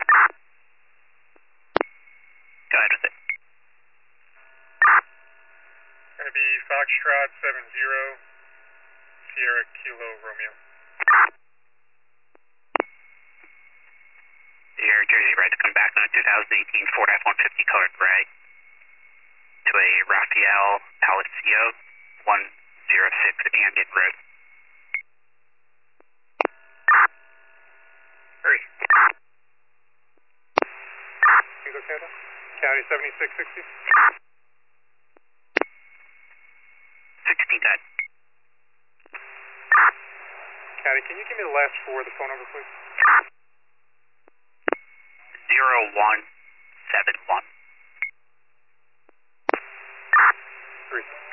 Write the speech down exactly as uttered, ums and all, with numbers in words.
Go ahead with it. Going to be Foxtrot seven zero, Sierra Kilo Romeo. Air Jersey Red's come back on a two thousand eighteen Ford F one fifty colored gray to a Rafael Palacio one oh six Andon Road. Hurry. Eagle Canada, County seventy-six sixty. sixteen ten. County, can you give me the last four of the phone number, please? zero one seven one. Three.